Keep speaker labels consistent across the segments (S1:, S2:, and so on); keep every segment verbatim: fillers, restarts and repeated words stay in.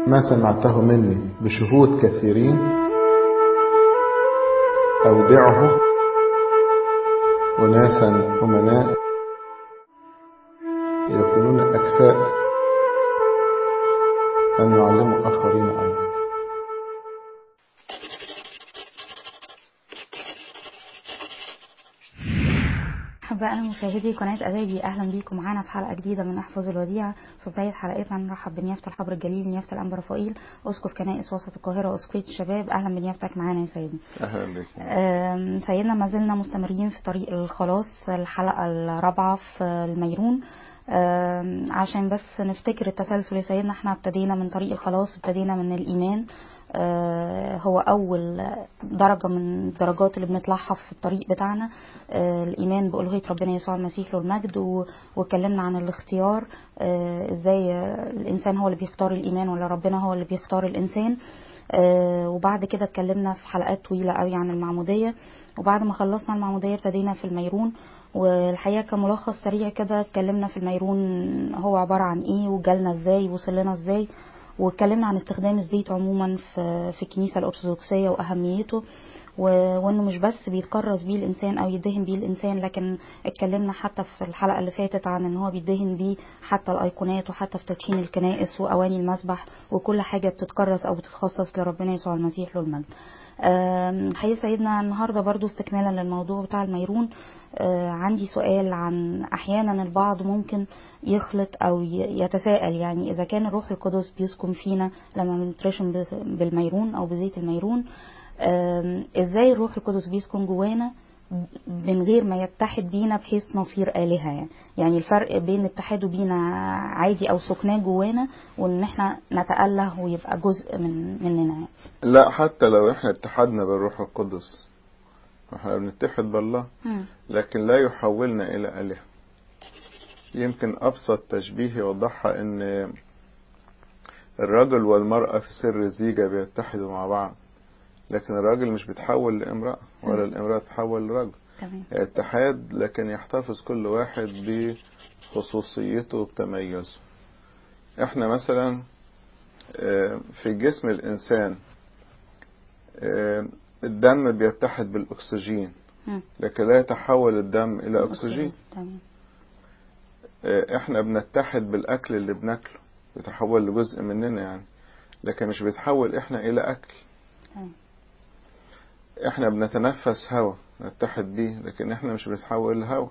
S1: ما سمعته مني بشهود كثيرين أودعه أناسا أمناء يكونون أكفاء أن يعلموا آخرين أيضا.
S2: أحبائنا مشاهدي قناة أدابي، أهلا بيكم معانا في حلقة جديدة من أحفظ الوديعة. في بداية حلقتنا نرحب بنيافة الحبر الجليل نيافة الأنبا رفائيل أسقف كنائس وسط القاهرة وأسقفية الشباب. أهلا بنيافتك معانا يا سيدنا.
S3: أهلا بك.
S2: سيدنا ما زلنا مستمرين في طريق الخلاص، الحلقة الرابعة في الميرون. عشان بس نفتكر التسلسل يا سيدنا، احنا ابتدينا من طريق الخلاص، ابتدينا من الإيمان. هو أول درجة من الدرجات اللي بنطلعها في الطريق بتاعنا، الإيمان بألوهية ربنا يسوع المسيح له المجد. واتكلمنا عن الاختيار، ازاي الإنسان هو اللي بيختار الإيمان ولا ربنا هو اللي بيختار الإنسان. وبعد كده اتكلمنا في حلقات طويلة قوي عن المعمودية. وبعد ما خلصنا المعمودية ابتدينا في الميرون. والحقيقة كملخص سريع كده اتكلمنا في الميرون هو عبارة عن ايه وجالنا ازاي وصل لنا ازاي، واتكلمنا عن استخدام الزيت عموما في في الكنيسة الأرثوذكسية وأهميته، وانه مش بس بيتكرس بيه الانسان او يدهن بيه الانسان، لكن اتكلمنا حتى في الحلقة اللي فاتت عن ان هو بيدهن بيه حتى الايقونات وحتى في تدشين الكنائس واواني المسبح وكل حاجة بتتكرس او بتتخصص لربنا يسوع المسيح له المجد. حقيقة سيدنا النهاردة برضو استكمالا للموضوع بتاع الميرون، عندي سؤال عن احيانا البعض ممكن يخلط او يتساءل، يعني اذا كان الروح القدس بيسكن فينا لما بنترشم بالميرون او بزيت الميرون، ازاي الروح القدس بيسكن جوانا من غير ما يتحد بينا بحيث نصير آلهة؟ يعني يعني الفرق بين اتحاده بينا عادي او سكناه جوانا وان احنا نتأله ويبقى جزء من مننا.
S3: لا، حتى لو احنا اتحدنا بالروح القدس احنا بنتحد بالله، لكن لا يحولنا الى آلهة. يمكن ابسط تشبيه يوضحها ان الرجل والمرأة في سر الزيجة بيتحدوا مع بعض، لكن الراجل مش بيتحول لامرأة ولا الامرأة تتحول لرجل. اتحاد لكن يحتفظ كل واحد بخصوصيته وبتميزه. احنا مثلا في جسم الانسان الدم بيتحد بالاكسجين، لكن لا يتحول الدم الى اكسجين. احنا بنتحد بالاكل اللي بناكله، بيتحول لجزء مننا يعني، لكن مش بيتحول احنا الى اكل. احنا بنتنفس هواء نتحد بيه، لكن احنا مش بنتحول لهواء.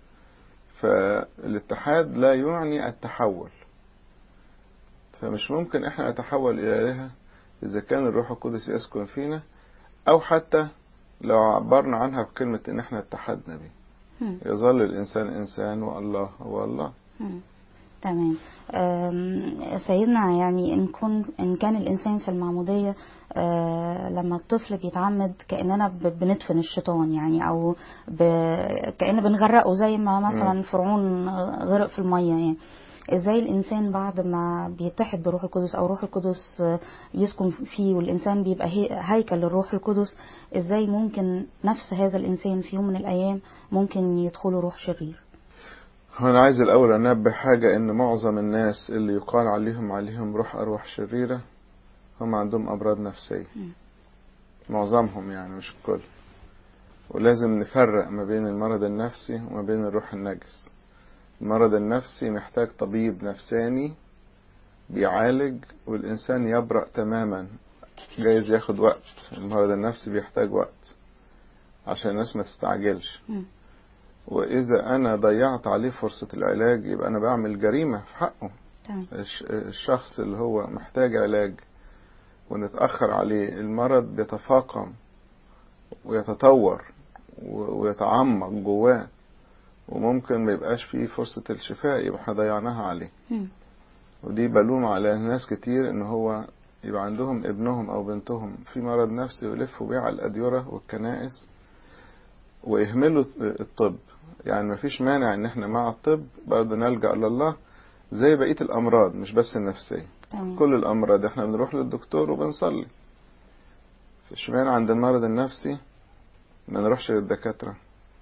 S3: فالاتحاد لا يعني التحول، فمش ممكن احنا نتحول الى آلهة اذا كان الروح القدس يسكن فينا، او حتى لو عبرنا عنها بكلمة ان احنا اتحدنا بيه. يظل الانسان انسان والله هو الله.
S2: تمام. سيدنا يعني إن, كن إن كان الإنسان في المعمودية لما الطفل بيتعمد كأننا بندفن الشيطان، يعني أو كأن بنغرقه زي ما مثلا فرعون غرق في المية. يعني ازاي الانسان بعد ما بيتحد بروح القدس او روح القدس يسكن فيه والانسان بيبقى هيكل للروح القدس، ازاي ممكن نفس هذا الانسان في يوم من الايام ممكن يدخله روح شرير؟
S3: أنا عايز الأول أنبه حاجة، إن معظم الناس اللي يقال عليهم عليهم روح أرواح شريرة هم عندهم أمراض نفسية. م. معظمهم يعني، مش الكل. ولازم نفرق ما بين المرض النفسي وما بين الروح النجس. المرض النفسي محتاج طبيب نفساني بيعالج والإنسان يبرأ تماما، جايز ياخد وقت. المرض النفسي بيحتاج وقت عشان الناس ما تستعجلش. م. وإذا أنا ضيعت عليه فرصة العلاج يبقى أنا بعمل جريمة في حقه. طيب. الشخص اللي هو محتاج علاج ونتأخر عليه، المرض بيتفاقم ويتطور ويتعمق جواه، وممكن ما يبقاش فيه فرصة الشفاء، يبقى احنا ضيعناها عليه. م. ودي بلوم على ناس كتير ان هو يبقى عندهم ابنهم او بنتهم في مرض نفسي ويلفوا بيه على الأديرة والكنائس ويهملوا الطب. يعني مفيش مانع ان احنا مع الطب برضه نلجأ لله زي بقية الامراض، مش بس النفسية. طبعا. كل الامراض احنا بنروح للدكتور وبنصلي، فيش مانع عند المرض النفسي ما نروحش للدكاترة.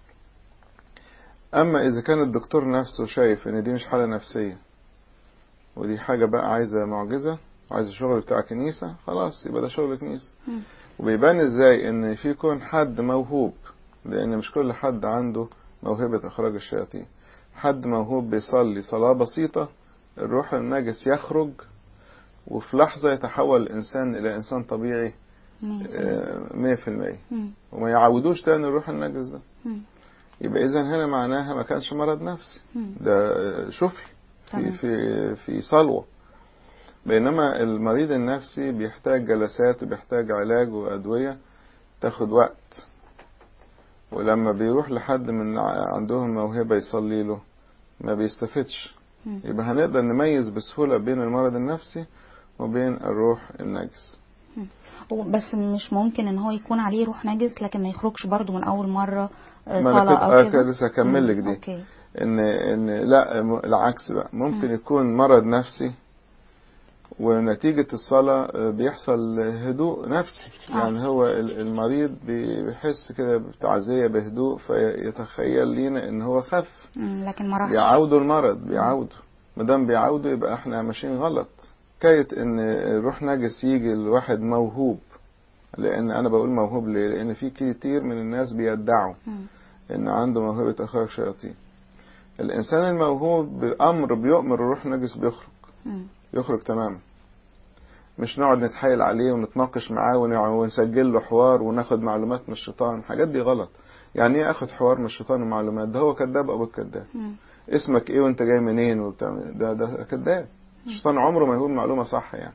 S3: اما اذا كان الدكتور نفسه شايف ان دي مش حالة نفسية ودي حاجة بقى عايزة معجزة، عايز الشغل بتاع كنيسة، خلاص يبقى ده شغل كنيسة.
S2: مم.
S3: وبيبان ازاي ان في يكون حد موهوب، لان مش كل حد عنده موهبة اخراج الشياطين. حد موهوب بيصلي صلاة بسيطة الروح النجس يخرج، وفي لحظة يتحول الانسان الى انسان طبيعي مية في المية، وما يعودوش تاني الروح النجس ده.
S2: مم.
S3: يبقى اذا هنا معناها ما كانش مرض نفسي،
S2: مم.
S3: ده شفي في
S2: تمام.
S3: في في صلوة. بينما المريض النفسي بيحتاج جلسات وبيحتاج علاج وأدوية تاخد وقت، ولما بيروح لحد من عندهم موهبة يصلي له ما بيستفدش.
S2: مم.
S3: يبقى هنقدر نميز بسهولة بين المرض النفسي وبين الروح النجس.
S2: مم. بس مش ممكن ان هو يكون عليه روح نجس لكن ما يخرجش برضو من اول مرة آه،
S3: ما انا
S2: صلاة
S3: كنت
S2: او
S3: آه
S2: كده؟
S3: لسه هكمل لك دي.
S2: اوكي.
S3: ان ان لا م- العكس بقى، ممكن
S2: مم.
S3: يكون مرض نفسي ونتيجة الصلاة بيحصل هدوء نفسي.
S2: آه.
S3: يعني هو ال- المريض بيحس كده بتعزية بهدوء، فيتخيل لينا ان هو خف.
S2: مم. لكن ما راحش.
S3: بيعودوا المرض، بيعودوا. مادام بيعودوا يبقى احنا ماشيين غلط. حكاية ان روح نجس يجي الواحد موهوب، لان انا بقول موهوب ليه؟ لان في كتير من الناس بيدعوا
S2: مم.
S3: ان عنده موهبة اخراج شياطين. الانسان الموهوب بامر بيؤمر الروح النجس بيخرج،
S2: مم.
S3: يخرج تماما. مش نقعد نتحايل عليه ونتناقش معاه ونع- ونسجل له حوار وناخد معلومات من الشيطان. الحاجات دي غلط. يعني ايه اخد حوار من الشيطان ومعلومات؟ ده هو كذاب ابو الكذاب.
S2: مم.
S3: اسمك ايه وانت جاي منين وبتاع؟ ده ده كذاب. الشيطان عمره ما يقول معلومة صح يعني.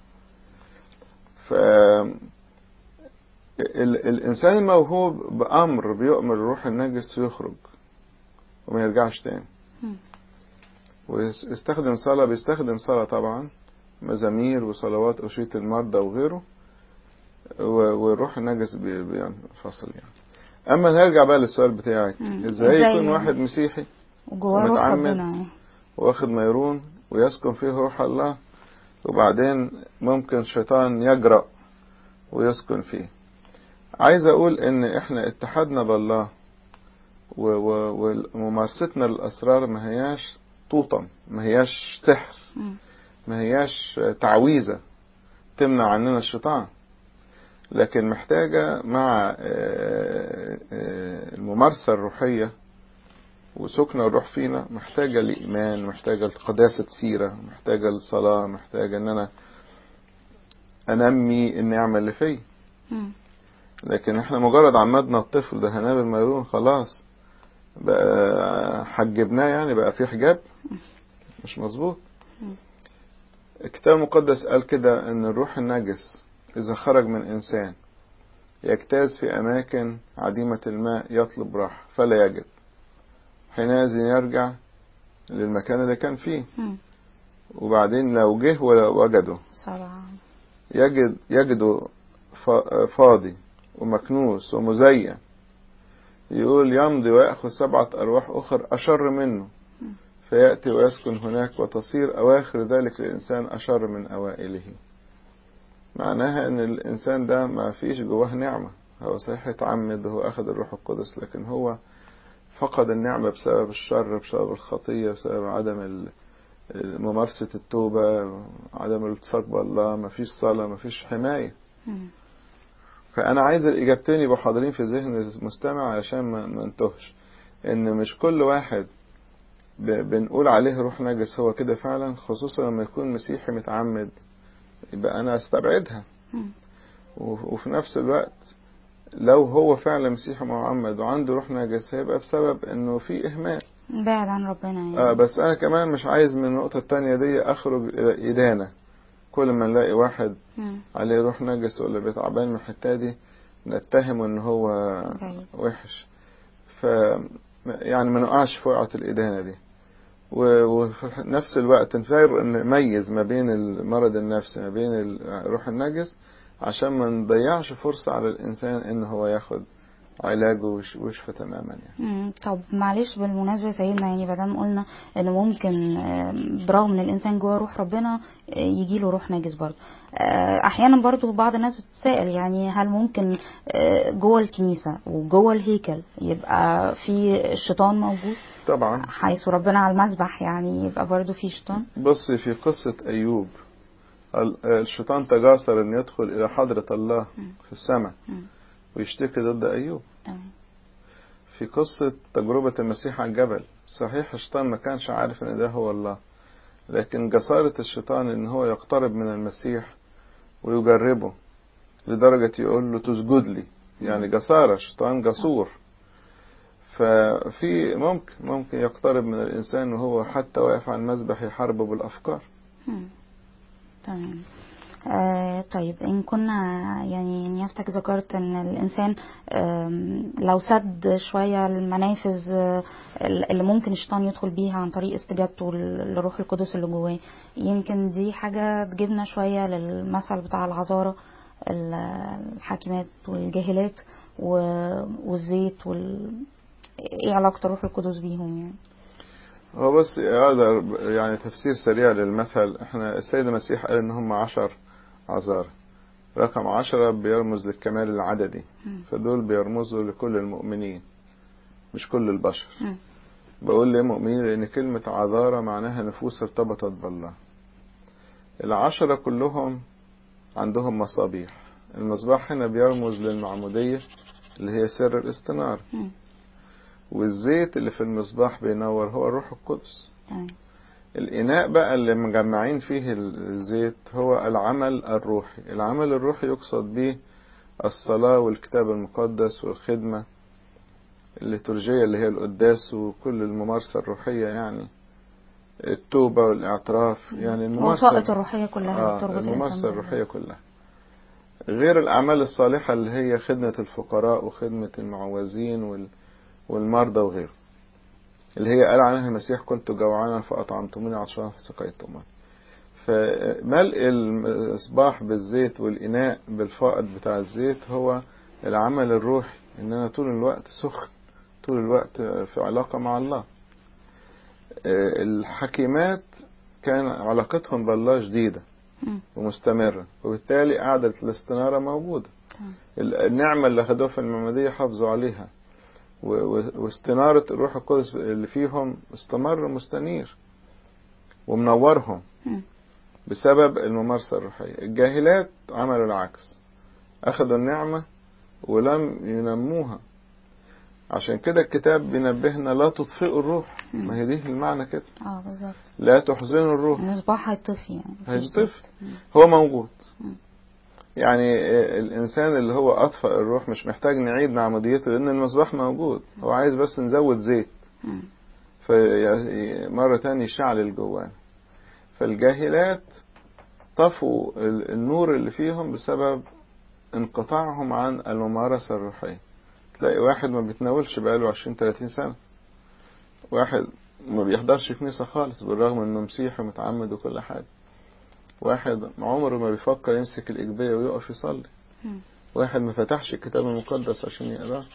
S3: ف ال- الانسان الموهوب بامر بيؤمر الروح النجس يخرج وما يرجعش تاني.
S2: مم.
S3: ويستخدم صلاة، بيستخدم صلاة طبعا، مزامير وصلوات أشية المرضى وغيره، و- والروح النجس بي- بينفصل يعني. أما نرجع بقى للسؤال بتاعك،
S2: مم.
S3: إزاي
S2: إزاي
S3: يكون
S2: يعني؟
S3: واحد مسيحي
S2: وجواه روح
S3: ومتعمد
S2: ربنا يعني.
S3: واخد ميرون ويسكن فيه روح الله، وبعدين ممكن شيطان يجرأ ويسكن فيه؟ عايز أقول إن إحنا اتحدنا بالله و- و- وممارستنا للأسرار ما هياش طوطم، ما هياش سحر،
S2: مم.
S3: ما هياش تعويذة تمنع عننا الشيطان، لكن محتاجة مع آه، آه، الممارسة الروحية وسكن الروح فينا، محتاجة لإيمان، محتاجة لقداسة سيرة، محتاجة للصلاة، محتاجة ان انا انمي النعمة اللي فيه.
S2: مم.
S3: لكن احنا مجرد عمدنا الطفل ده هناب الميرون خلاص بقى حجبناه، يعني بقى في حجاب، مش مظبوط.
S2: مم.
S3: الكتاب المقدس قال كده ان الروح النجس اذا خرج من انسان يجتاز في اماكن عديمة الماء يطلب راحة فلا يجد، حينئذ يرجع للمكان اللي كان فيه.
S2: مم.
S3: وبعدين لو جه ووجده
S2: سبعة.
S3: يجد يجده فا- فاضي ومكنوس ومزين، يقول يمضي ويأخذ سبعة أرواح أخر أشر منه فيأتي ويسكن هناك، وتصير أواخر ذلك الإنسان أشر من أوائله. معناها أن الإنسان ده ما فيش جواه نعمة. هو صحيح اتعمد وهو أخذ الروح القدس، لكن هو فقد النعمة بسبب الشر، بسبب الخطية، بسبب عدم ال- ممارسة التوبة، عدم الالتصاق بالله، ما فيش صلاة، ما فيش حماية.
S2: مم.
S3: فأنا عايز الإجابتين يبقوا حاضرين في ذهن المستمع علشان ما ما انتهش. إن مش كل واحد ب- بنقول عليه روح نجس هو كده فعلا، خصوصا لما يكون مسيحي متعمد، يبقى أنا أستبعدها.
S2: مم.
S3: و- وفي نفس الوقت لو هو فعلا مسيحي معمد وعنده روح نجس هيبقى بسبب إنه في إهمال.
S2: بعد عن ربنا يعني.
S3: آه بس أنا كمان مش عايز من النقطة التانية دي أخرج إلى إدانة. كل ما نلاقي واحد
S2: مم.
S3: عليه روح نجس ولا بيتعبان من الحتة دي نتهمه إن هو
S2: بعيد.
S3: وحش. ف يعني ما نقعش في وقعة الإدانة دي. و- وفي نفس الوقت نفرق نميز ما بين المرض النفسي ما بين الروح النجس، عشان ما نضيعش فرصة على الإنسان إن هو ياخد علاجه ويش- ويشفى تماما يعني.
S2: مم. طب معلش بالمناسبة يا سيدنا، يعني بدل قلنا ان ممكن آه، برغم ان الانسان جوه روح ربنا آه، يجيله روح نجس برضه. آه، احيانا برضه بعض الناس بتتساءل يعني هل ممكن آه، جوه الكنيسة وجوه الهيكل يبقى في الشيطان موجود؟
S3: طبعا.
S2: حيث ربنا على المذبح يعني يبقى برضه في شيطان.
S3: بص في قصة أيوب، الشيطان تجاسر أن يدخل إلى حضرة الله في السماء
S2: مم.
S3: ويشتكي ضد أيوب.
S2: تمام.
S3: في قصة تجربة المسيح على الجبل، صحيح الشيطان ما كانش عارف أن ده هو الله، لكن جسارة الشيطان أن هو يقترب من المسيح ويجربه لدرجة يقول له تسجد لي، يعني جسارة، الشيطان جسور. ففي ممكن ممكن يقترب من الإنسان وهو حتى واقف على المذبح يحاربه بالأفكار.
S2: مم. تمام. آه طيب إن كنا يعني نيافتك ذكرت إن الإنسان لو سد شوية المنافذ آه اللي ممكن الشيطان يدخل بيها عن طريق استجابته للروح القدس اللي جواه، يمكن دي حاجة تجيبنا شوية للمثل بتاع العذارى الحاكمات والجاهلات والزيت وال... ايه علاقة الروح القدس بيهم يعني؟
S3: هو بس هذا يعني تفسير سريع للمثل. احنا السيد المسيح قال ان هم عشر عذارى، رقم عشرة بيرمز للكمال العددي، فدول بيرمزوا لكل المؤمنين مش كل البشر. م. بقول ليه مؤمنين؟ لان كلمة عذارى معناها نفوس ارتبطت بالله. العشرة كلهم عندهم مصابيح، المصباح هنا بيرمز للمعمودية اللي هي سر الاستنارة، والزيت اللي في المصباح بينور هو الروح القدس. م. الإناء بقى اللي مجمعين فيه الزيت هو العمل الروحي. العمل الروحي يقصد به الصلاة والكتاب المقدس والخدمة الليتورجية اللي هي القداس وكل الممارسة الروحية، يعني التوبة والاعتراف، يعني الممارسة
S2: الوسائط الروحية كلها
S3: آه الممارسة الروحية كلها، غير الأعمال الصالحة اللي هي خدمة الفقراء وخدمة المعوزين والمرضى وغيره، اللي هي قال عنها المسيح كنت جوعانا فأطعمتموني عطشانا فسقيتموني. فملء المصباح بالزيت والإناء بالفائض بتاع الزيت هو العمل الروحي، إن أنا طول الوقت سخن، طول الوقت في علاقة مع الله. الحكيمات كان علاقتهم بالله جديدة ومستمرة، وبالتالي قعدة الاستنارة موجودة. النعمة اللي أخذوها في المعمودية حافظوا عليها، واستنارة الروح القدس اللي فيهم استمر مستنير ومنورهم بسبب الممارسة الروحية. الجاهلات عملوا العكس، أخذوا النعمة ولم ينموها. عشان كده الكتاب بينبهنا لا تطفئوا الروح. ما هي دي المعنى كده.
S2: اه بالظبط.
S3: لا تحزنوا الروح.
S2: المصباح هيطفي يعني.
S3: هيطفي. هو موجود. مم. يعني الإنسان اللي هو أطفأ الروح مش محتاج نعيد معموديته لأن المصباح موجود. هو عايز بس نزود زيت فمرة تانية يشعل جواه. فالجاهلات طفوا النور اللي فيهم بسبب انقطاعهم عن الممارسة الروحية. تلاقي واحد ما بيتناولش بقاله عشرين ثلاثين سنة، واحد ما بيحضرش كنيسة خالص بالرغم انه مسيحي ومتعمد وكل حاجة، واحد عمره ما بيفكر يمسك الإجبية ويقف يصلي، واحد ما فتحش الكتاب المقدس عشان يقراه،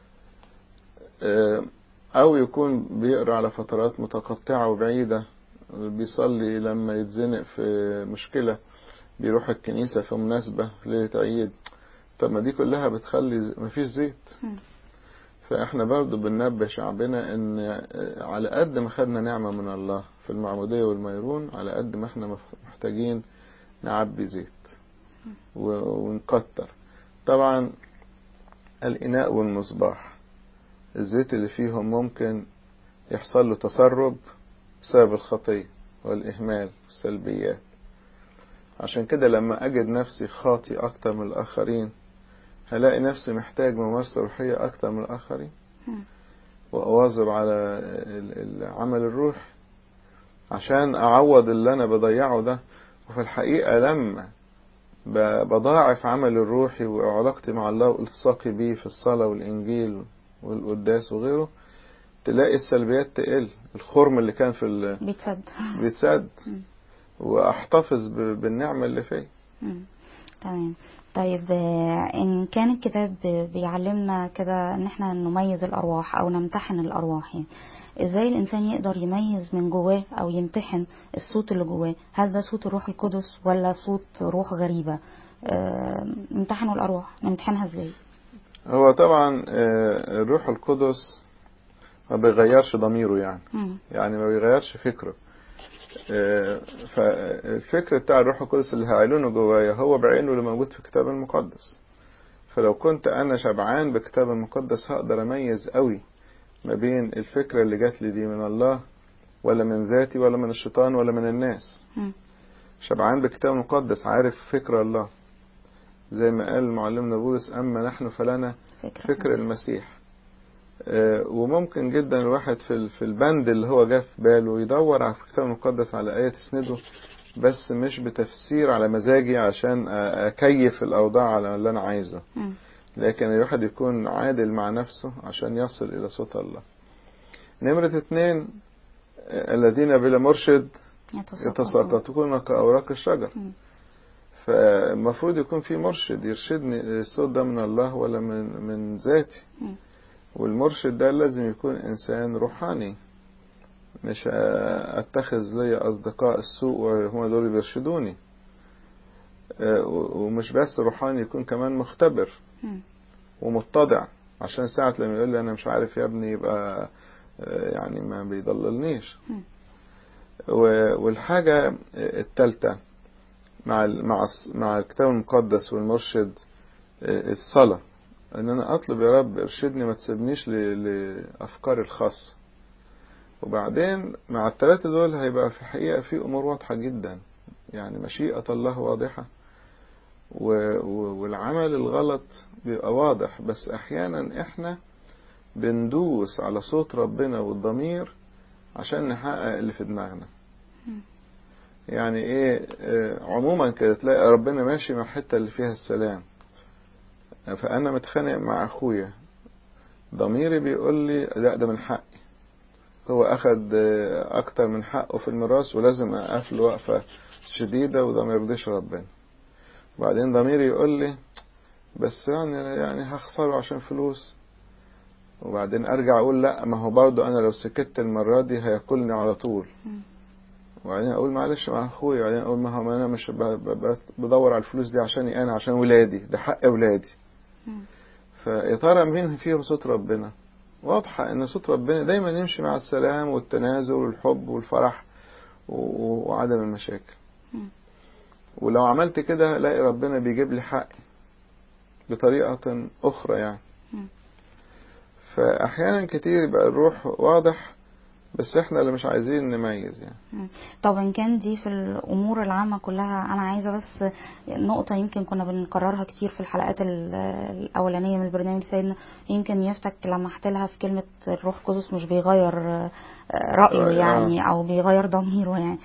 S3: أو يكون بيقرأ على فترات متقطعة وبعيدة، بيصلي لما يتزنق في مشكلة، بيروح الكنيسة في مناسبة في ليلة عيد. طب ما دي كلها بتخلي مفيش زيت. فإحنا برضو بننبه شعبنا إن على قد ما خدنا نعمة من الله في المعمودية والميرون، على قد ما إحنا محتاجين نعبي زيت ونكتر. طبعا الإناء والمصباح الزيت اللي فيهم ممكن يحصل له تسرب بسبب الخطية والإهمال والسلبيات. عشان كده لما أجد نفسي خاطي أكتر من الآخرين هلاقي نفسي محتاج ممارسة روحية أكتر من الآخرين، وأواظب على العمل الروحي عشان أعوض اللي أنا بضيعه ده. وفي الحقيقة لما بضاعف عمل الروحي وعلاقتي مع الله والتصاقي بيه في الصلاة والإنجيل والقداس وغيره، تلاقي السلبيات تقل، الخرم اللي كان في ال...
S2: بيتسد
S3: بيتسد واحتفظ بالنعمة اللي فيه.
S2: تمام. طيب ان كان الكتاب بيعلمنا كده ان احنا نميز الارواح او نمتحن الارواح، يعني ازاي الانسان يقدر يميز من جواه او يمتحن الصوت اللي جواه؟ هل ده صوت الروح القدس ولا صوت روح غريبة؟ نمتحنوا الارواح، نمتحنها ازاي؟
S3: هو طبعا الروح القدس ما بيغيرش ضميره، يعني م. يعني ما بيغيرش فكره. فالفكر بتاع الروح القدس اللي هيعلنه جوايا هو بعينه اللي موجود في الكتاب المقدس. فلو كنت أنا شبعان بالكتاب المقدس هقدر أميز قوي ما بين الفكرة اللي جات لي دي من الله ولا من ذاتي ولا من الشيطان ولا من الناس. شبعان بالكتاب المقدس عارف فكر الله، زي ما قال معلمنا بولس أما نحن فلنا فكر المسيح. وممكن جدا الواحد في في البند اللي هو جاء في باله يدور على الكتاب المقدس على آية تسنده، بس مش بتفسير على مزاجي عشان أكيف الأوضاع على اللي أنا عايزه، لكن الواحد يكون عادل مع نفسه عشان يصل إلى صوت الله. نمرة اتنين، الذين بلا مرشد يتساقطون كأوراق الشجر. فالمفروض يكون في مرشد يرشدني الصوت ده من الله ولا من من ذاتي. والمرشد ده لازم يكون إنسان روحاني، مش أتخذ لي أصدقاء السوء وهم دول اللي بيرشدوني. ومش بس روحاني، يكون كمان مختبر ومتضع، عشان ساعة لما يقول لي أنا مش عارف يا ابني يبقى يعني ما بيضللنيش. والحاجة الثالثة مع مع مع الكتاب المقدس والمرشد الصلاة، ان انا اطلب يا رب ارشدني ما تسيبنيش لافكاري الخاصة. وبعدين مع الثلاثة دول هيبقى في حقيقة في امور واضحة جدا، يعني مشيئة الله واضحة والعمل الغلط بيبقى واضح، بس احيانا احنا بندوس على صوت ربنا والضمير عشان نحقق اللي في دماغنا. يعني ايه عموما كده تلاقي ربنا ماشي مع الحتة اللي فيها السلام، فانا متخانق مع اخويا، ضميري بيقول لي لا ده من حقي، هو اخد اكتر من حقه في الميراث ولازم اقف له وقفة شديدة وده ما يرضيش ربنا. وبعدين ضميري يقول لي بس يعني يعني هخسره عشان فلوس. وبعدين ارجع اقول لا ما هو برضه انا لو سكت المرة دي هياكلني على طول. وبعدين اقول معلش مع اخويا، وبعدين اقول ما هو انا مش بدور على الفلوس دي عشاني انا، عشان ولادي، ده حق ولادي. فيا ترى مين فيهم صوت ربنا؟ واضحة ان صوت ربنا دايما يمشي مع السلام والتنازل والحب والفرح وعدم المشاكل. ولو عملت كده لاقي ربنا بيجيب لي حقي بطريقة اخرى يعني. فاحيانا كتير يبقى الروح واضح بس احنا اللي مش عايزين نميز يعني.
S2: طب ان كان دي في الامور العامة كلها، انا عايزة بس نقطة يمكن كنا بنكررها كتير في الحلقات الاولانية من البرنامج سيدنا، يمكن يفتك لمحت لها في كلمة الروح القدس مش بيغير رأيه يعني او بيغير ضميره يعني.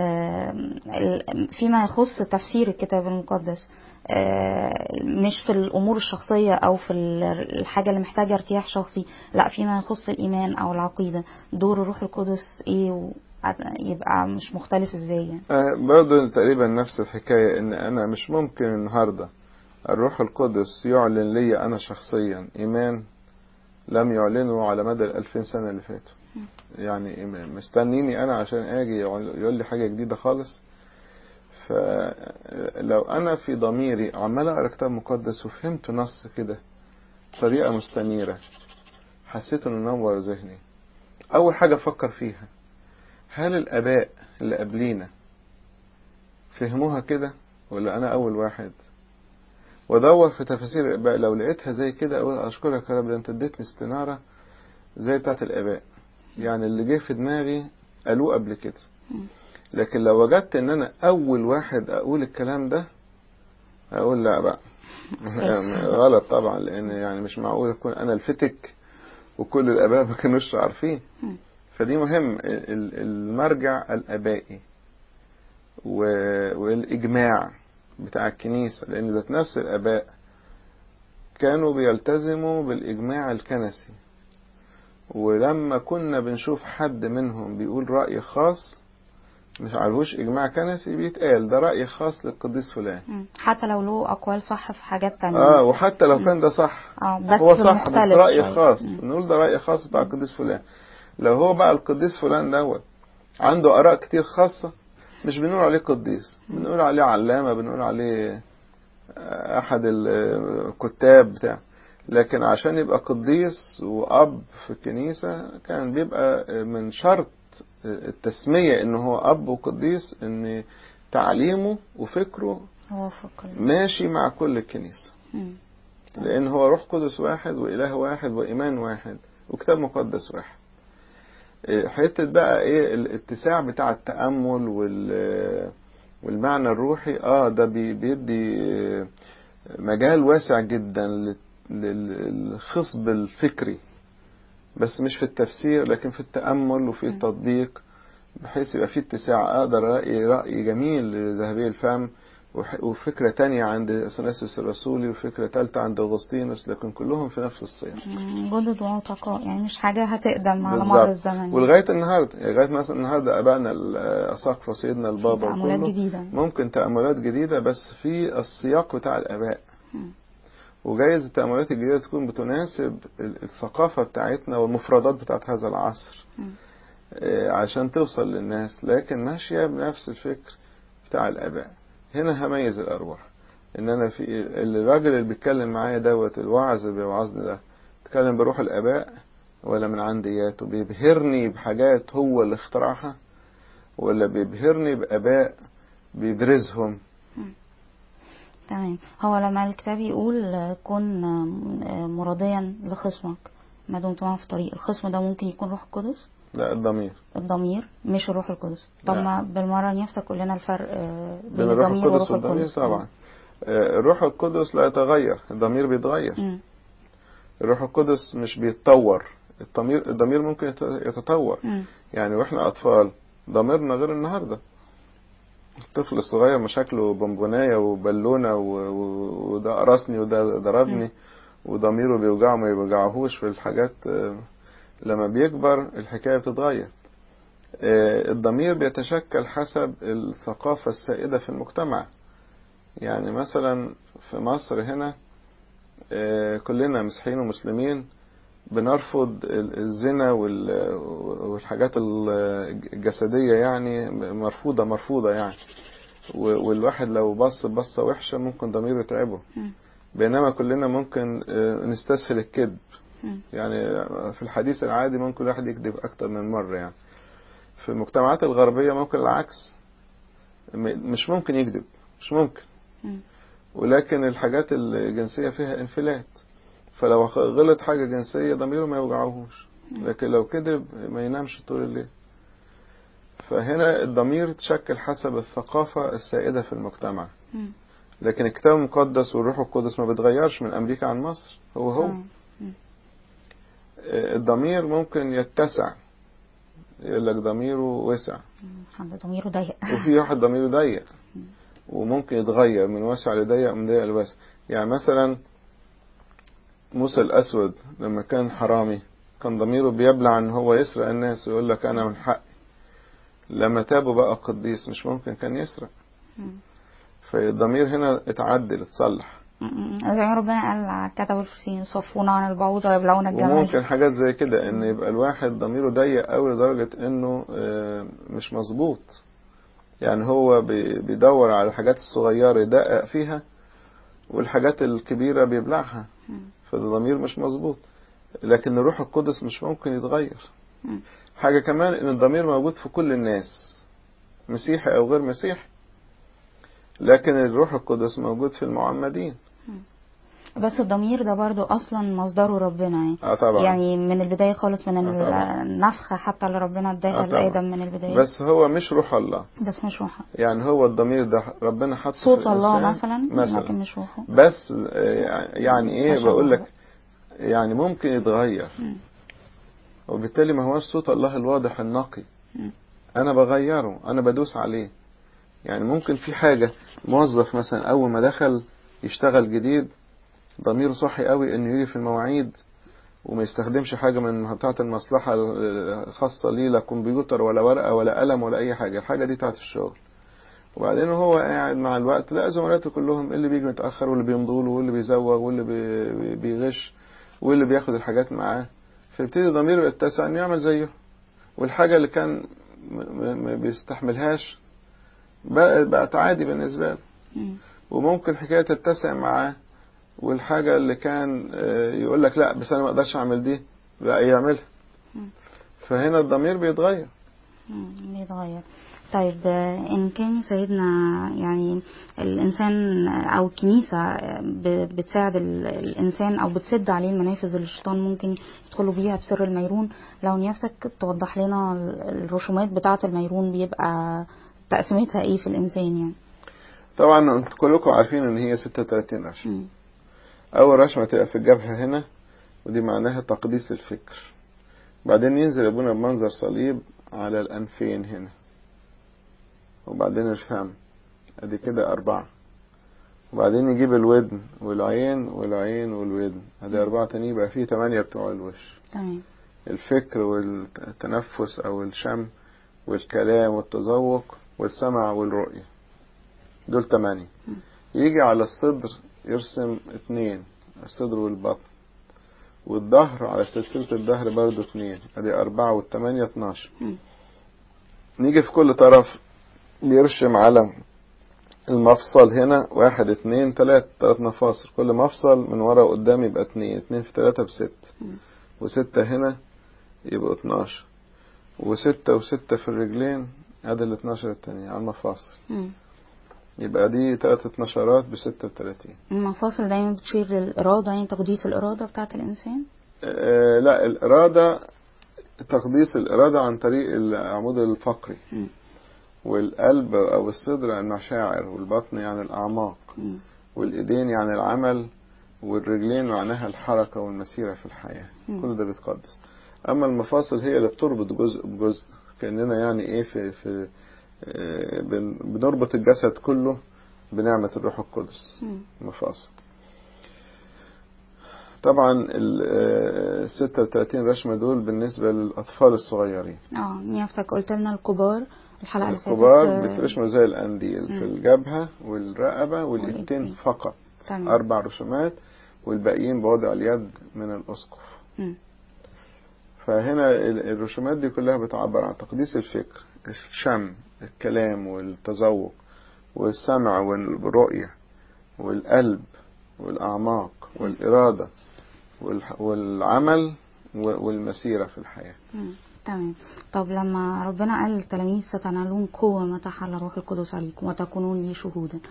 S2: فيما يخص تفسير الكتاب المقدس، مش في الامور الشخصية او في الحاجة اللي محتاجة ارتياح شخصي، لا فيما يخص الايمان او العقيدة، دور الروح القدس ايه يبقى مش مختلف ازاي يعني؟
S3: آه برضو تقريبا نفس الحكاية، ان انا مش ممكن النهاردة الروح القدس يعلن لي انا شخصيا ايمان لم يعلنه على مدى الالفين سنة اللي فاتوا. يعني مستنيني انا عشان اجي يقول لي حاجة جديدة خالص. فلو انا في ضميري عمال اقرا كتاب مقدس وفهمت نص كده بطريقة مستنيرة، حسيت انه نور ذهني، اول حاجة افكر فيها هل الاباء اللي قبلينا فهموها كده ولا انا اول واحد؟ وادور في تفاسير الاباء، لو لقيتها زي كده اقول اشكرك يا رب ده انت اديتني استنارة زي بتاعت الاباء، يعني اللي جه في دماغي قالوه قبل كده. لكن لو وجدت ان انا اول واحد اقول الكلام ده اقول لا بقى غلط طبعا، لان يعني مش معقول اكون انا الفتك وكل الاباء ما كانوش عارفين. فدي مهم المرجع الابائي والاجماع بتاع الكنيسة، لان ذات نفس الاباء كانوا بيلتزموا بالاجماع الكنسي. ولما كنا بنشوف حد منهم بيقول رأي خاص مش عارفوش اجماع كنسي بيتقال ده رأي خاص للقديس فلان،
S2: حتى لو له اقوال صح في حاجات تانية.
S3: اه وحتى لو كان ده صح
S2: بس
S3: هو صح بس رأي
S2: شوية.
S3: خاص مم. نقول ده رأي خاص بتاع القديس فلان. لو هو بقى القديس فلان دوت عنده آراء كتير خاصة، مش بنقول عليه قديس، بنقول عليه علامة، بنقول عليه احد الكتاب بتاع. لكن عشان يبقى قديس واب في الكنيسة كان بيبقى من شرط التسمية إنه هو أب وقديس، إن تعليمه وفكره
S2: هو فكر
S3: ماشي مع كل الكنيسة،
S2: مم.
S3: لأن هو روح قدس واحد وإله واحد وإيمان واحد وكتاب مقدس واحد. حتة بقى إيه الاتساع بتاع التأمل وال والمعنى الروحي، آه ده بيدي مجال واسع جدا للخصب الفكري، بس مش في التفسير لكن في التأمل وفي التطبيق، بحيث يبقى في اتساع. أقدر رأي رأي جميل لذهبي الفم، وفكرة تانية عند أثناسيوس الرسولي، وفكرة تالتة عند أغسطينوس، لكن كلهم في نفس الصيغة،
S2: جدد وعتقاء، يعني مش حاجة هتقدم على
S3: بالزبط.
S2: مر الزمن.
S3: ولغاية النهاردة، لغاية مثلا النهاردة أبائنا الأساقفة سيدنا البابا
S2: تأملات
S3: كله
S2: جديدة،
S3: ممكن تأملات جديدة بس في السياق بتاع الآباء، وجايز التأملات الجديدة تكون بتناسب الثقافة بتاعتنا والمفردات بتاعت هذا العصر عشان توصل للناس، لكن ماشية بنفس الفكر بتاع الآباء. هنا هميز الأرواح، إن أنا في الراجل اللي بيتكلم معايا دوت الواعظ اللي بيوعظني ده بيتكلم بروح الآباء ولا من عندياته، بيبهرني بحاجات هو اللي اخترعها، ولا بيبهرني بآباء بيدرسهم.
S2: تمام. هو لما الكتاب يقول كن مرضيا لخصمك ما دمت معه في طريق، الخصم ده ممكن يكون روح القدس؟
S3: لا، الضمير.
S2: الضمير مش الروح القدس. طب ما بالمرة نفسك قول لنا الفرق
S3: بين الروح القدس والضمير. طبعا الروح القدس لا يتغير، الضمير بيتغير. م. الروح القدس مش بيتطور، الضمير الضمير ممكن يتطور. م. يعني واحنا اطفال ضميرنا غير النهارده. الطفل الصغير مشاكله بونبونايه وبالونه وده قرصني وده ضربني، م. وضميره بيوجعه ما يوجعهوش في الحاجات. لما بيكبر الحكايه بتتغير. الضمير بيتشكل حسب الثقافه السائده في المجتمع. يعني مثلا في مصر هنا كلنا مسيحيين ومسلمين بنرفض الزنا والحاجات الجسدية، يعني مرفوضة مرفوضة يعني، والواحد لو بص بصة وحشة ممكن ضميره يتعبه، بينما كلنا ممكن نستسهل الكذب. يعني في الحديث العادي ممكن الواحد يكذب أكتر من مرة. يعني في المجتمعات الغربية ممكن العكس، مش ممكن يكذب، مش ممكن، ولكن الحاجات الجنسية فيها انفلات، فلو غلط حاجة جنسية ضميره ما يوجعهوش، لكن لو كذب ما ينامش طول الليل. فهنا الضمير تشكل حسب الثقافة السائدة في المجتمع، لكن الكتاب المقدس والروح القدس ما بتغيرش من أمريكا عن مصر، هو هو. الضمير ممكن يتسع، يقول لك ضميره وسع،
S2: حد ضميره ضيق،
S3: وفي واحد ضميره ضيق، وممكن يتغير من واسع لضيق من ضيق لواسع. يعني مثلا موسى الأسود لما كان حرامي كان ضميره بيبلع ان هو يسرق الناس ويقول لك انا من حقي. لما تابوا بقى قديس مش ممكن كان يسرق. فالضمير هنا اتعدل اتصلح.
S2: زي ما ربنا قال كتب الفرسين يصفون عن البعوضة ويبلعون الجمال.
S3: وممكن حاجات زي كده ان يبقى الواحد ضميره ضيق قوي لدرجة انه مش مظبوط. يعني هو بيدور على الحاجات الصغيرة يدقق فيها والحاجات الكبيرة بيبلعها، فده ضمير مش مظبوط. لكن الروح القدس مش ممكن يتغير. حاجة كمان ان الضمير موجود في كل الناس، مسيحي او غير مسيحي، لكن الروح القدس موجود في المعمدين.
S2: بس الضمير ده برضو اصلا مصدره ربنا يعني.
S3: آه طبعا.
S2: يعني من البداية خالص، من آه النفخة حتى اللي ربنا اداها
S3: آه
S2: لآدم من البداية.
S3: بس هو مش روح الله.
S2: بس مش روحه.
S3: يعني هو الضمير ده ربنا حطه في
S2: صوت الله مثلا,
S3: مثلا
S2: لكن مش روحه.
S3: بس يعني ايه بقول لك، يعني ممكن يتغير. م. وبالتالي ما هوش صوت الله الواضح النقي. م. انا بغيره، انا بدوس عليه. يعني ممكن في حاجة موظف مثلا اول ما دخل يشتغل جديد ضميره صحي قوي انه يجي في المواعيد وما يستخدمش حاجة من بتاعة المصلحة الخاصة ليه، لا كمبيوتر ولا ورقة ولا قلم ولا اي حاجة، الحاجة دي بتاعة الشغل. وبعدين هو قاعد مع الوقت لا زملاته كلهم اللي بيجي متأخر واللي بيمضوا له واللي بيزوغ واللي بي بيغش واللي بياخد الحاجات معاه، فيبتدي ضميره يتسع انه يعمل زيه، والحاجة اللي كان ما بيستحملهاش بقت عادي بالنسبة له. وممكن حكاية تتسع معاه، والحاجة اللي كان يقول لك لا بس انا ما اقدرش اعمل دي بقى يعملها. فهنا الضمير بيتغير.
S2: بيتغير. طيب إن كان سيدنا يعني الإنسان أو الكنيسة بتساعد الإنسان أو بتسد عليه المنافذ اللي الشيطان ممكن يدخلوا بيها بسر الميرون، لو نفسك توضح لنا الرسومات بتاعة الميرون بيبقى تقسيمتها إيه في الإنسان يعني؟
S3: طبعا انتوا كلكم عارفين ان هي ستة وثلاثين رشمة. اول رشمة تبقى في الجبهة هنا، ودي معناها تقديس الفكر. بعدين ينزل ابونا بمنظر صليب على الانفين هنا، وبعدين الفم، ادي كده اربعة. وبعدين يجيب الودن والعين والعين والودن، ادي اربعة تاني، يبقى فيه تمانية بتوع الوش.
S2: تمام.
S3: الفكر والتنفس او الشم والكلام والتذوق والسمع والرؤية، دول تمانية. يجي على الصدر يرسم اتنين، الصدر والبطن، والظهر على سلسلة الظهر برضو اتنين، ادي اربعة والتمانية اتناشر. نيجي في كل طرف بيرشم على المفصل هنا واحد اتنين تلات تلات مفاصل، كل مفصل من ورا وقدام يبقى اتنين، اتنين في تلاتة بست، وستة هنا يبقى اتناشر، وستة وستة في الرجلين، ادي الاتناشر التانية على المفاصل. يبقى دي تلات اتناشرات بستة وتلاتين.
S2: المفاصل دايما بتشير للإرادة، يعني تقديس الإرادة بتاعت الإنسان؟
S3: آه لا، الإرادة تقديس الإرادة عن طريق العمود الفقري. م. والقلب أو الصدر المشاعر، والبطن يعني الأعماق. م. والإيدين يعني العمل، والرجلين معناها الحركة والمسيرة في الحياة. م. كل ده بيتقدس. أما المفاصل هي اللي بتربط جزء بجزء، كأننا يعني إيه في في بنربط الجسد كله بنعمة الروح القدس. مفاصل. طبعا ال ستة وثلاثين رشمة دول بالنسبة للأطفال الصغيرين.
S2: اه نيافتك قلت لنا الكبار الحلقة اللي فاتت.
S3: الكبار بترشموا زي القنديل في الجبهة والرقبة والإيدين فقط. تمام. أربع رسومات، والباقيين بوضع اليد من الأسقف. م. فهنا الرسومات دي كلها بتعبر عن تقديس الفكر، الشم، الكلام والتذوق والسمع والرؤية والقلب والأعماق والإرادة والعمل والمسيرة في الحياة.
S2: تمام. طب لما ربنا قال للتلاميذ ستنالون قوة متى حل روح القدس عليكم وتكونون لي شهودا،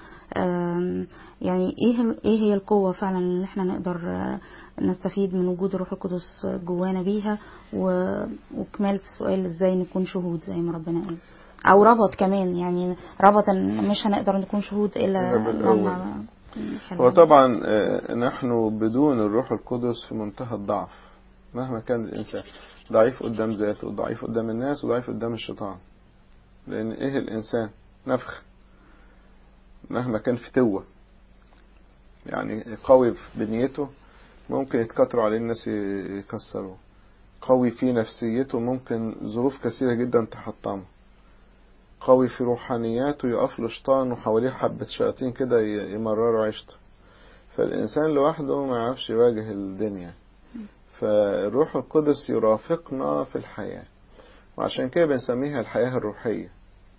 S2: يعني ايه ايه هي القوة فعلا اللي احنا نقدر نستفيد من وجود الروح القدس جوانا بيها؟ وكمالة السؤال ازاي نكون شهود زي ما ربنا قال، او ربط كمان، يعني ربط ان مش هنقدر نكون شهود الا لما.
S3: هو طبعا نحن بدون الروح القدس في منتهى الضعف، مهما كان الإنسان ضعيف قدام ذاته، ضعيف قدام الناس، وضعيف قدام الشيطان. لأن إيه الإنسان؟ نفخ، مهما كان فتوة، يعني قوي في بنيته ممكن يتكتروا عليه الناس يكسروه، قوي في نفسيته ممكن ظروف كثيرة جدا تحطمه، قوي في روحانياته يقف له شيطان وحواليه حبة شياطين كده يمرروا عيشته. فالإنسان لوحده ما يعرفش يواجه الدنيا، فالروح القدس يرافقنا في الحياة، وعشان كده بنسميها الحياة الروحية.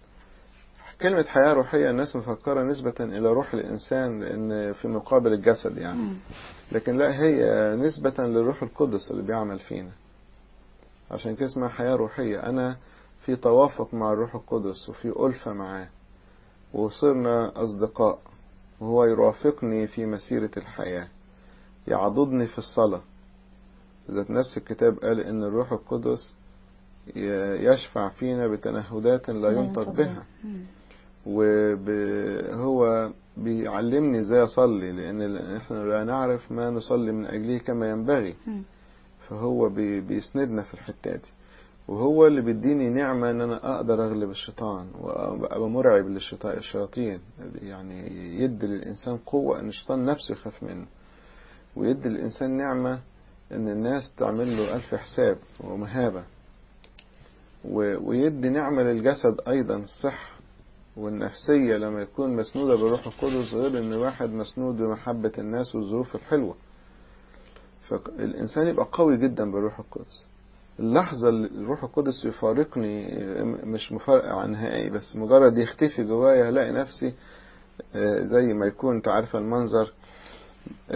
S3: كلمة حياة روحية الناس مفكرة نسبة إلى روح الإنسان، لأن في مقابل الجسد يعني، لكن لا، هي نسبة للروح القدس اللي بيعمل فينا. عشان كده اسمها حياة روحية. أنا في توافق مع الروح القدس وفي ألفة معاه، وصرنا أصدقاء، وهو يرافقني في مسيرة الحياة، يعضدني في الصلاة. ذات نفس الكتاب قال إن الروح القدس يشفع فينا بتنهدات لا ينطق بها، وهو بيعلمني ازاي اصلي، لان احنا لا نعرف ما نصلي من اجله كما ينبغي. فهو بيسندنا في الحتة دي، وهو اللي بيديني نعمة ان انا اقدر اغلب الشيطان وابقى مرعب للشياطين. يعني يدي للانسان قوة ان الشيطان نفسه يخاف منه، ويدي للانسان نعمة ان الناس تعمل له الف حساب ومهابة، ويدي نعمة للجسد ايضا الصحة والنفسية لما يكون مسنودة بالروح القدس، غير ان واحد مسنود بمحبة الناس والظروف الحلوة. فالإنسان يبقى قوي جدا بالروح القدس. اللحظة اللي الروح القدس يفارقني، مش مفارقة عن نهائي، بس مجرد يختفي جوايا، هلاقي نفسي زي ما يكون تعرف المنظر،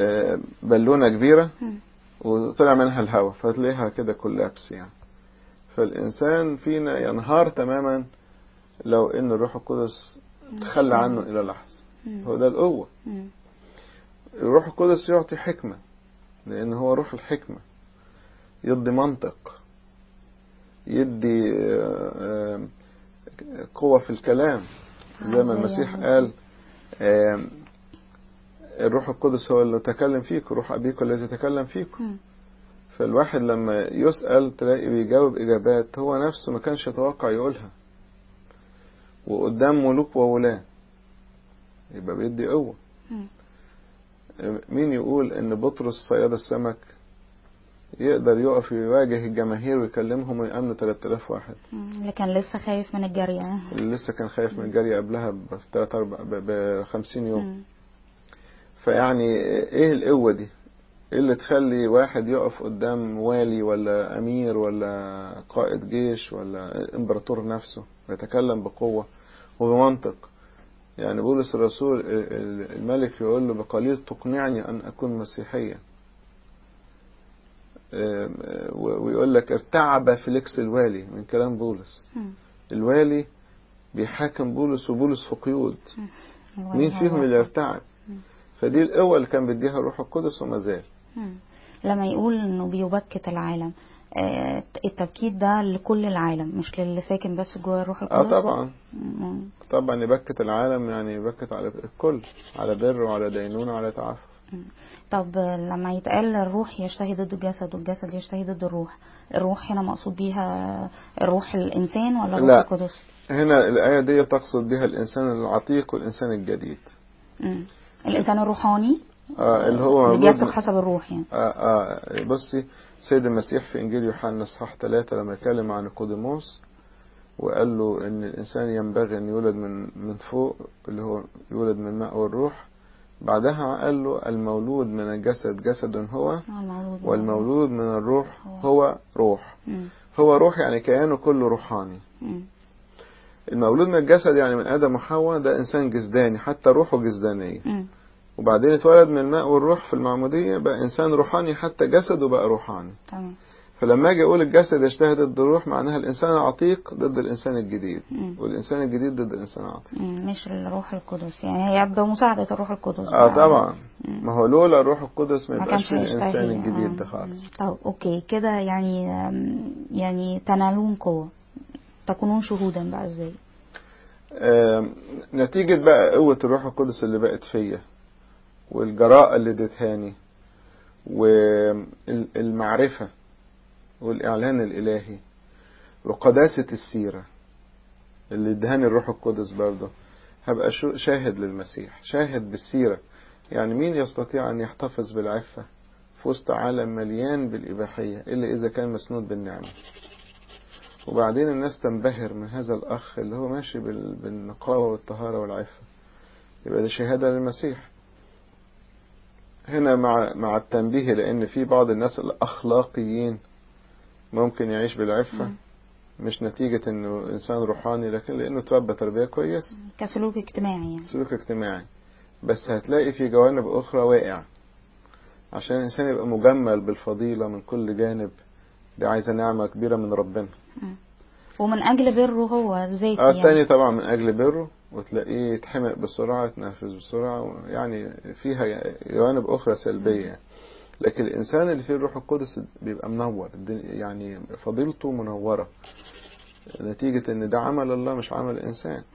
S3: بالونة كبيرة وطلع منها الهواء فتلاقيها كده كولابس يعني. فالإنسان فينا ينهار تماما لو إن الروح القدس تخلى عنه إلى لحظة. هو ده القوة. الروح القدس يعطي حكمة، لأن هو روح الحكمة، يدي منطق، يدي قوة في الكلام، زي ما المسيح قال الروح القدس هو اللي تكلم فيك، روح أبيك الذي تكلم فيكم. فالواحد لما يسأل تلاقي بيجاوب إجابات هو نفسه ما كانش يتوقع يقولها، وقدام ملوك وولاة، يبقى بيدي قوة. مين يقول ان بطرس صياد السمك يقدر يقف يواجه الجماهير ويكلمهم ويأمنوا ثلاثة آلاف واحد؟
S2: اللي كان لسه خايف من الجري،
S3: اللي لسه كان خايف من الجري قبلها بخمسين يوم. فيعني ايه القوة دي؟ ايه اللي تخلي واحد يقف قدام والي ولا امير ولا قائد جيش ولا امبراطور نفسه ويتكلم بقوة وبمنطق؟ يعني بولس الرسول الملك يقول له بقليل تقنعني أن أكون مسيحيا، ويقول لك ارتعب فيليكس الوالي من كلام بولس. الوالي بيحاكم بولس وبولس في قيود، مين فيهم اللي ارتعب؟ فدي القوة اللي كان بيديها الروح القدس وما زال.
S2: لما يقول انه بيبكت العالم، التبكيت ده لكل العالم مش للي ساكن بس جوه الروح القدس؟
S3: اه طبعا. مم. طبعا يبكت العالم يعني يبكت على الكل، على بر وعلى دينونة وعلى تعفف.
S2: طب لما يتقال الروح يشتهي ضد الجسد والجسد يشتهي ضد الروح، الروح هنا مقصود بيها الروح الإنسان ولا الروح القدس؟
S3: هنا الآية دي تقصد بها الإنسان العتيق والإنسان الجديد.
S2: مم. الإنسان الروحاني
S3: آه اللي هو
S2: اللي بيسلك حسب الروح يعني.
S3: آه آه بصي سيد المسيح في إنجيل يوحنا اصحاح ثلاثة لما يكلم عن نيقوديموس وقال له إن الإنسان ينبغي أن يولد من من فوق، اللي هو يولد من الماء والروح. بعدها قال له المولود من الجسد جسد هو، والمولود من الروح هو روح. هو روح يعني كيانه كله روحاني. المولود من الجسد يعني من آدم وحواء ده إنسان جسداني، حتى روحه جسدانية. وبعدين اتولد من الماء والروح في المعمودية بقى إنسان روحاني، حتى جسده بقى روحاني.
S2: تمام.
S3: فلما اجي اقول الجسد يجتهد ضد الروح معناها الانسان العتيق ضد الانسان الجديد، م. والانسان الجديد ضد الانسان العتيق،
S2: مش الروح القدس يعني، هي بمساعدة الروح القدس.
S3: اه طبعا. م. ما هو لولا الروح القدس ما يبقاش في الانسان الجديد ده خالص.
S2: طب اوكي كده يعني يعني تنالون قوة، تكونون شهودا بقى ازاي؟
S3: آه نتيجة بقى قوة الروح القدس اللي بقت فيا، والجراءة اللي ادتهاني، والمعرفة والإعلان الإلهي، وقداسة السيرة اللي ادهاني الروح القدس برضه، هبقى شاهد للمسيح، شاهد بالسيرة. يعني مين يستطيع أن يحتفظ بالعفة في وسط عالم مليان بالإباحية إلا إذا كان مسنود بالنعمة؟ وبعدين الناس تنبهر من هذا الأخ اللي هو ماشي بالنقاوة والطهارة والعفة، يبقى دي شهادة للمسيح. هنا مع مع التنبيه لأن في بعض الناس الأخلاقيين ممكن يعيش بالعفة مش نتيجة انه انسان روحاني، لكن لانه تربى تربية كويس
S2: كسلوك اجتماعي يعني.
S3: سلوك اجتماعي، بس هتلاقي في جوانب اخرى واقع. عشان الانسان يبقى مجمل بالفضيلة من كل جانب دي عايزة نعمة كبيرة من ربنا.
S2: م. ومن اجل بره هو ذاتي
S3: اه التاني
S2: يعني.
S3: طبعا من اجل بره، وتلاقيه يتحمق بسرعة، يتنرفز بسرعة، يعني فيها جوانب اخرى سلبية. لكن الانسان اللي فيه الروح القدس بيبقى منور، يعني فضيلته منورة نتيجة ان ده عمل الله مش عمل انسان.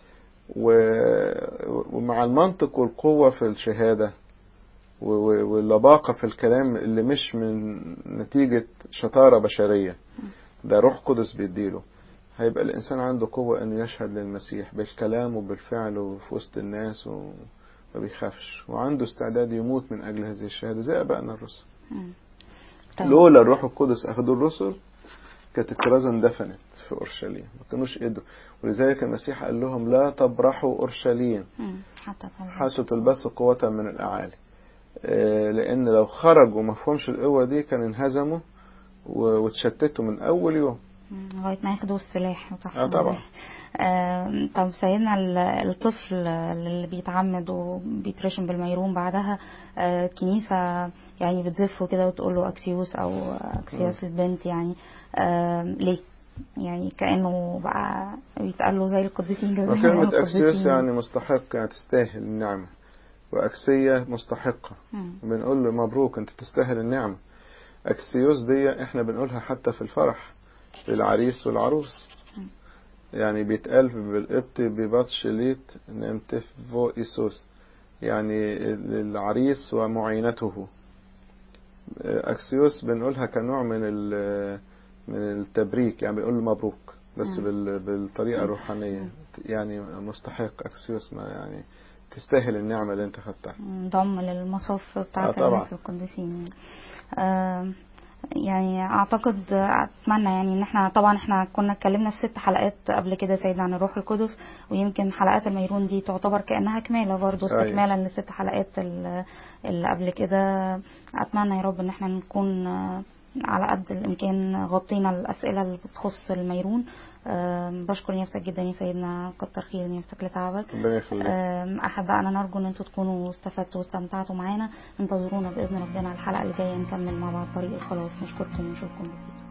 S3: ومع المنطق والقوة في الشهادة واللباقة في الكلام اللي مش من نتيجة شطارة بشرية، ده روح قدس بيديله، هيبقى الانسان عنده قوة انه يشهد للمسيح بالكلام وبالفعل وفي وسط الناس وما بيخافش، وعنده استعداد يموت من اجل هذه الشهادة زي ابائنا الرسل. لولا الروح القدس اخذوا الرسل كانت الكرازة اندفنت في أورشليم، ما كانوش قدروا. ولذلك المسيح قال لهم لا تبرحوا أورشليم حتى تلبسوا قوة من الأعالي، لأن لو خرجوا ما فهمش القوة دي كان انهزموا وتشتتوا من أول يوم
S2: لغاية ما ياخدوا السلاح.
S3: اه طبعا.
S2: آه طب سيدنا الطفل اللي بيتعمد وبيترشم بالميرون بعدها آه كنيسة يعني بتزفه كده وتقول له أكسيوس أو أكسياس البنت يعني، آه ليه؟ يعني كأنه بقى بيتقال له زي القديسين كده. زي
S3: وكلمة
S2: القديسين.
S3: أكسيوس يعني مستحق، يعني تستاهل النعمة، وأكسية مستحقة.
S2: مم.
S3: بنقول له مبروك أنت تستاهل النعمة. أكسيوس دي احنا بنقولها حتى في الفرح للعريس والعروس. يعني بيتقال بالقبط بباتشليت نمتفو إيسوس، يعني العريس ومعينته. أكسيوس بنقولها كنوع من من التبريك، يعني بيقول مبروك بس بالطريقة الروحانية. يعني مستحق أكسيوس، ما يعني تستاهل النعمة اللي انت خدتها.
S2: ضم للمصاف بتاع
S3: آه
S2: الناس القديسين. آه يعني اعتقد اتمنى يعني ان احنا طبعا احنا كنا اتكلمنا في ست حلقات قبل كده سيدنا عن الروح القدس، ويمكن حلقات الميرون دي تعتبر كأنها كمالة برضو استكمالا أيوة. للست حلقات اللي قبل كده. اتمنى يا رب ان احنا نكون على قد الامكان غطينا الاسئله اللي بتخص الميرون. بشكر نيافتك جدا يا سيدنا، كتر خير نيافتك لتعبك. احبائنا نرجو ان انتم تكونوا استفدتوا واستمتعتوا معانا. انتظرونا باذن ربنا الحلقه اللي جايه نكمل مع بعض طريق الخلاص. نشكركم ونشوفكم بخير.